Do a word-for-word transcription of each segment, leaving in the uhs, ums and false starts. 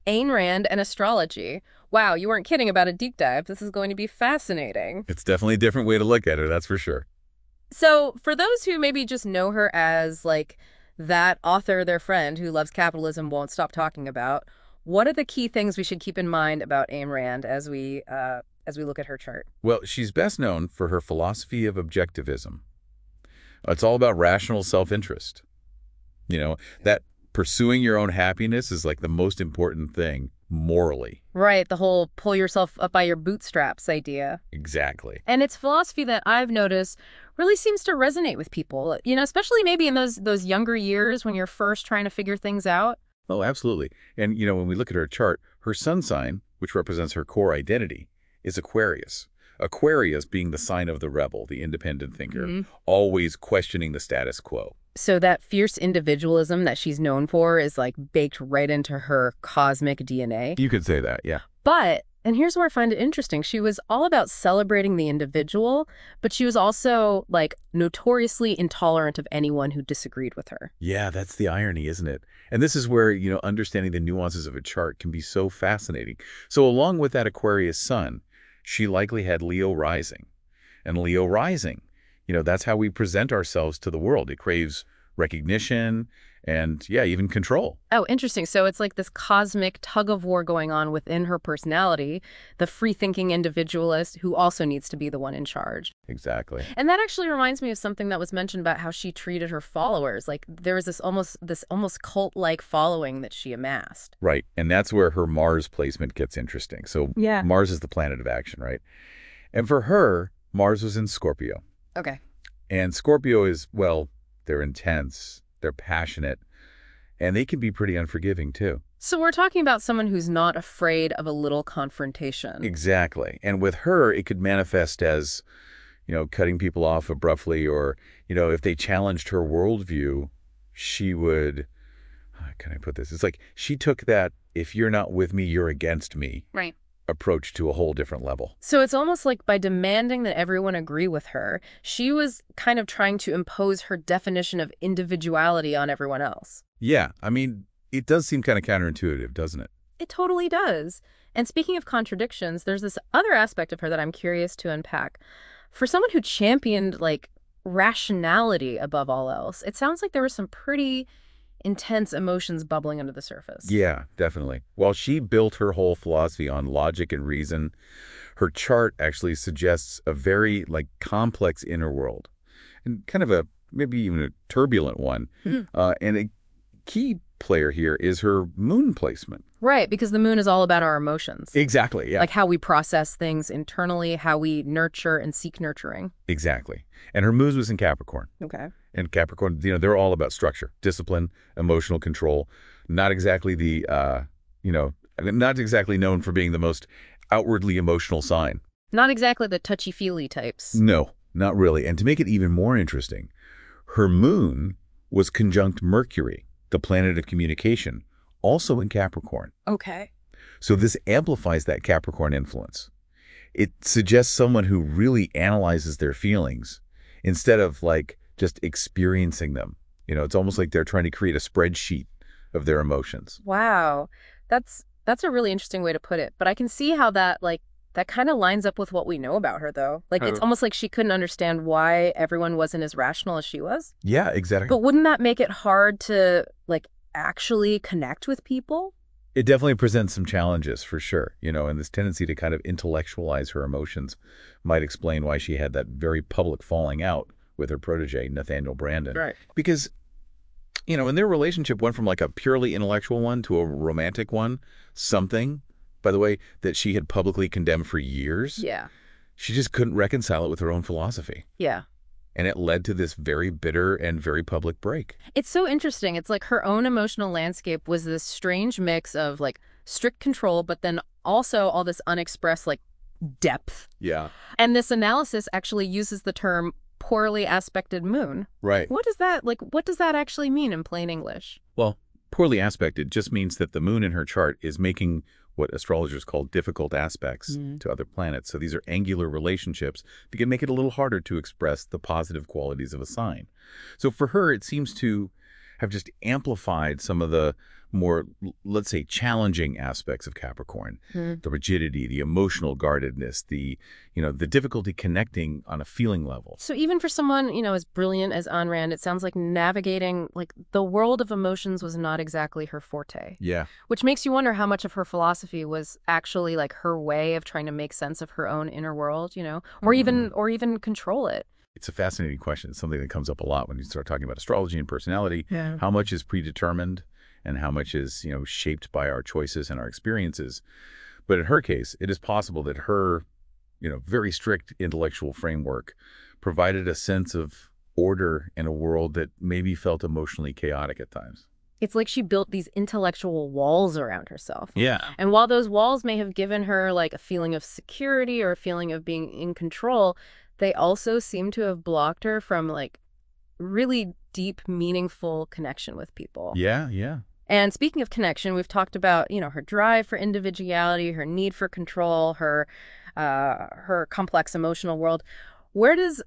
Ayn Rand and astrology. Wow, you weren't kidding about a deep dive. This is going to be fascinating. It's definitely a different way to look at her, that's for sure. So, for those who maybe just know her as, like, that author, their friend who loves capitalism, won't stop talking about, what are the key things we should keep in mind about Ayn Rand as we uh, as we look at her chart? Well, she's best known for her philosophy of objectivism. It's all about rational self-interest. You know, that pursuing your own happiness is like the most important thing morally. Right, the whole pull yourself up by your bootstraps idea. Exactly. And it's philosophy that I've noticed really seems to resonate with people, you know, especially maybe in those those younger years when you're first trying to figure things out. Oh, absolutely. And, you know, when we look at her chart, her sun sign, which represents her core identity, is Aquarius. Aquarius being the sign of the rebel, the independent thinker, Mm-hmm. always questioning the status quo. So that fierce individualism that she's known for is like baked right into her cosmic D N A. You could say that, yeah. But, and here's where I find it interesting, she was all about celebrating the individual, but she was also like notoriously intolerant of anyone who disagreed with her. Yeah, that's the irony, isn't it? And this is where, you know, understanding the nuances of a chart can be so fascinating. So along with that Aquarius sun, she likely had Leo rising. And Leo rising, you know, that's how we present ourselves to the world. It craves recognition and, yeah, even control. Oh, interesting. So it's like this cosmic tug of war going on within her personality, the free-thinking individualist who also needs to be the one in charge. Exactly. And that actually reminds me of something that was mentioned about how she treated her followers. Like there was this almost this almost cult-like following that she amassed. Right. And that's where her Mars placement gets interesting. So Yeah. Mars is the planet of action, right? And for her, Mars was in Scorpio. Okay. And Scorpio is, well, they're intense, they're passionate, and they can be pretty unforgiving too. So we're talking about someone who's not afraid of a little confrontation. Exactly. And with her, it could manifest as, you know, cutting people off abruptly, or, you know, if they challenged her worldview, she would, how can I put this? It's like she took that, if you're not with me, you're against me Right. approach to a whole different level. So it's almost like by demanding that everyone agree with her, she was kind of trying to impose her definition of individuality on everyone else. Yeah, I mean, it does seem kind of counterintuitive, doesn't it? It totally does. And speaking of contradictions, there's this other aspect of her that I'm curious to unpack. For someone who championed, like, rationality above all else, it sounds like there were some pretty intense emotions bubbling under the surface. Yeah, definitely. While she built her whole philosophy on logic and reason, her chart actually suggests a very, like, complex inner world, and kind of a, maybe even a turbulent one. Mhm. Uh, and a key player here is her moon placement. Right, because the moon is all about our emotions. Exactly, yeah. Like how we process things internally, how we nurture and seek nurturing. Exactly. And her moon was in Capricorn. Okay. And Capricorn, you know, they're all about structure, discipline, emotional control. Not exactly the, uh, you know, not exactly known for being the most outwardly emotional sign. Not exactly the touchy-feely types. No, not really. And to make it even more interesting, her moon was conjunct Mercury, the planet of communication, also in Capricorn. Okay. So this amplifies that Capricorn influence. It suggests someone who really analyzes their feelings instead of, like, just experiencing them. You know, it's almost like they're trying to create a spreadsheet of their emotions. Wow. That's that's a really interesting way to put it. But I can see how that, like, that kind of lines up with what we know about her, though. Like, it's Oh. almost like she couldn't understand why everyone wasn't as rational as she was. Yeah, exactly. But wouldn't that make it hard to, like, actually connect with people? It definitely presents some challenges for sure, you know, and this tendency to kind of intellectualize her emotions might explain why she had that very public falling out with her protege, Nathaniel Branden. Right. Because, you know, and their relationship went from like a purely intellectual one to a romantic one, something, by the way, that she had publicly condemned for years. Yeah. She just couldn't reconcile it with her own philosophy. Yeah. And it led to this very bitter and very public break. It's so interesting. It's like her own emotional landscape was this strange mix of, like, strict control, but then also all this unexpressed, like, depth. Yeah. And this analysis actually uses the term poorly aspected moon. Right. What does that, like, what does that actually mean in plain English? Well, poorly aspected just means that the moon in her chart is making what astrologers call difficult aspects Mm. to other planets. So these are angular relationships that can make it a little harder to express the positive qualities of a sign. So for her, it seems to have just amplified some of the more, l- let's say, challenging aspects of Capricorn. The rigidity, the emotional guardedness, the, you know, the difficulty connecting on a feeling level. So even for someone, you know, as brilliant as Ayn Rand, it sounds like navigating like the world of emotions was not exactly her forte, Yeah. which makes you wonder how much of her philosophy was actually like her way of trying to make sense of her own inner world, you know, or even or even control it. It's a fascinating question. It's something that comes up a lot when you start talking about astrology and personality. Yeah. How much is predetermined and how much is, you know, shaped by our choices and our experiences. But in her case, it is possible that her, you know, very strict intellectual framework provided a sense of order in a world that maybe felt emotionally chaotic at times. It's like she built these intellectual walls around herself. Yeah. And while those walls may have given her like a feeling of security or a feeling of being in control, they also seem to have blocked her from like really deep, meaningful connection with people. Yeah, yeah. And speaking of connection, we've talked about, you know, her drive for individuality, her need for control, her uh, her complex emotional world. Where does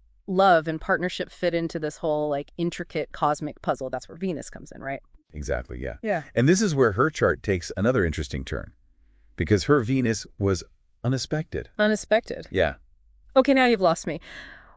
love and partnership fit into this whole like intricate cosmic puzzle? That's where Venus comes in, right? Exactly, yeah. Yeah. And this is where her chart takes another interesting turn because her Venus was unexpected. Unexpected. Yeah. Okay, now you've lost me.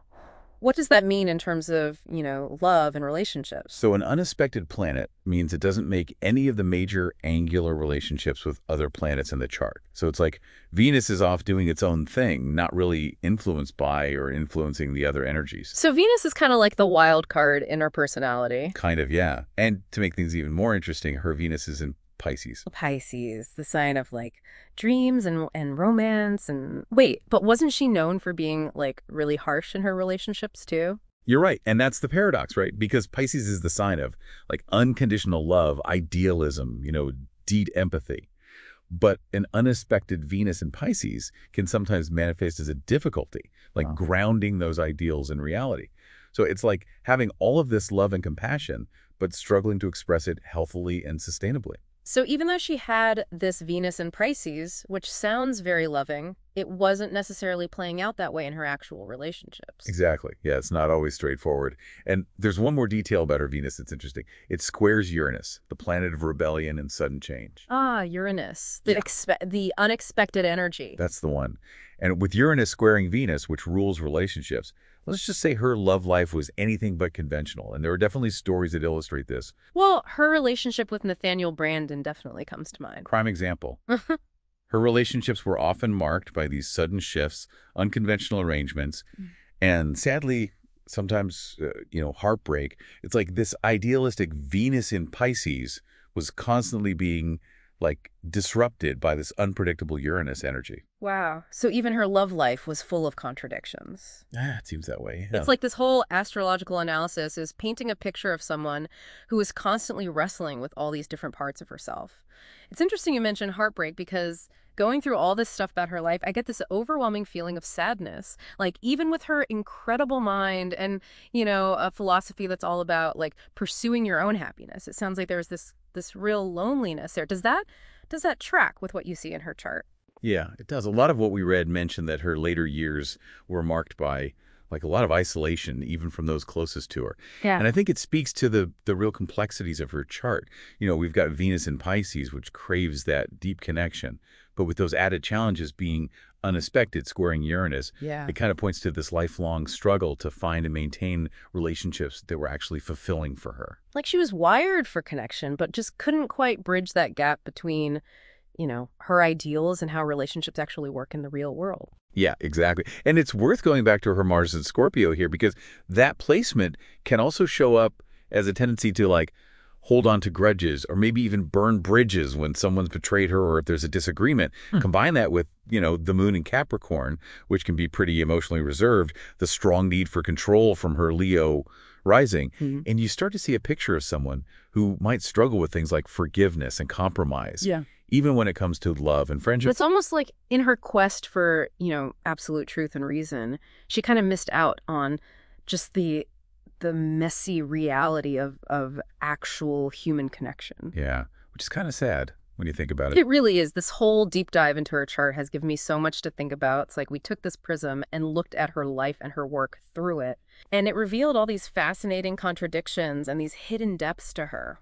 What does that mean in terms of, you know, love and relationships? So an unexpected planet means it doesn't make any of the major angular relationships with other planets in the chart. So it's like Venus is off doing its own thing, not really influenced by or influencing the other energies. So Venus is kind of like the wild card in her personality. Kind of, yeah. And to make things even more interesting, her Venus is in Pisces. Pisces, the sign of like dreams and and romance and wait, but wasn't she known for being like really harsh in her relationships too? You're right. And that's the paradox, right? Because Pisces is the sign of like unconditional love, idealism, you know, deep empathy. But an unexpected Venus in Pisces can sometimes manifest as a difficulty, like Wow. grounding those ideals in reality. So it's like having all of this love and compassion, but struggling to express it healthily and sustainably. So even though she had this Venus in Pisces, which sounds very loving, it wasn't necessarily playing out that way in her actual relationships. Exactly. Yeah, it's not always straightforward. And there's one more detail about her Venus that's interesting. It squares Uranus, the planet of rebellion and sudden change. Ah, Uranus, the Yeah. expe the unexpected energy. That's the one. And with Uranus squaring Venus, which rules relationships, let's just say her love life was anything but conventional. And there are definitely stories that illustrate this. Well, her relationship with Nathaniel Brandon definitely comes to mind. Prime example. Her relationships were often marked by these sudden shifts, unconventional arrangements, and sadly, sometimes, uh, you know, heartbreak. It's like this idealistic Venus in Pisces was constantly being, like, disrupted by this unpredictable Uranus energy. Wow. So even her love life was full of contradictions. Ah, it seems that way. Yeah. It's like this whole astrological analysis is painting a picture of someone who is constantly wrestling with all these different parts of herself. It's interesting you mentioned heartbreak because going through all this stuff about her life, I get this overwhelming feeling of sadness. Like even with her incredible mind and, you know, a philosophy that's all about like pursuing your own happiness, it sounds like there's this this real loneliness there. Does that does that track with what you see in her chart? Yeah, it does. A lot of what we read mentioned that her later years were marked by like a lot of isolation, even from those closest to her. Yeah. And I think it speaks to the the real complexities of her chart. You know, we've got Venus in Pisces, which craves that deep connection. But with those added challenges being unexpected, squaring Uranus, Yeah. it kind of points to this lifelong struggle to find and maintain relationships that were actually fulfilling for her. Like she was wired for connection, but just couldn't quite bridge that gap between, you know, her ideals and how relationships actually work in the real world. Yeah, exactly. And it's worth going back to her Mars and Scorpio here because that placement can also show up as a tendency to like hold on to grudges or maybe even burn bridges when someone's betrayed her or if there's a disagreement. Hmm. Combine that with, you know, the moon in Capricorn, which can be pretty emotionally reserved, the strong need for control from her Leo rising. Mhm. And you start to see a picture of someone who might struggle with things like forgiveness and compromise, Yeah. even when it comes to love and friendship. It's almost like in her quest for, you know, absolute truth and reason, she kind of missed out on just the the messy reality of of actual human connection. Yeah, which is kind of sad when you think about it. It really is. This whole deep dive into her chart has given me so much to think about. It's like we took this prism and looked at her life and her work through it, and it revealed all these fascinating contradictions and these hidden depths to her.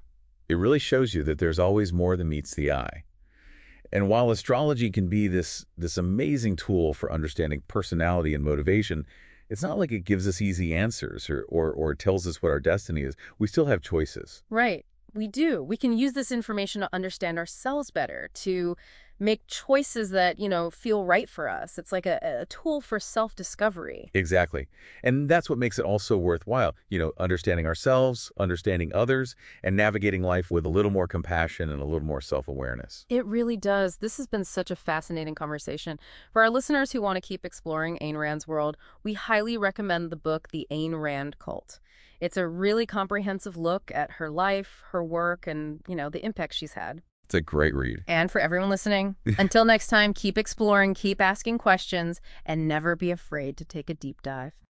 It really shows you that there's always more than meets the eye. And while astrology can be this, this amazing tool for understanding personality and motivation, it's not like it gives us easy answers or, or, or tells us what our destiny is. We still have choices. Right. We do. We can use this information to understand ourselves better, to make choices that, you know, feel right for us. It's like a, a tool for self-discovery. Exactly. And that's what makes it also worthwhile. You know, understanding ourselves, understanding others, and navigating life with a little more compassion and a little more self-awareness. It really does. This has been such a fascinating conversation. For our listeners who want to keep exploring Ayn Rand's world, we highly recommend the book, The Ayn Rand Cult. It's a really comprehensive look at her life, her work, and, you know, the impact she's had. It's a great read. And for everyone listening, until next time, keep exploring, keep asking questions, and never be afraid to take a deep dive.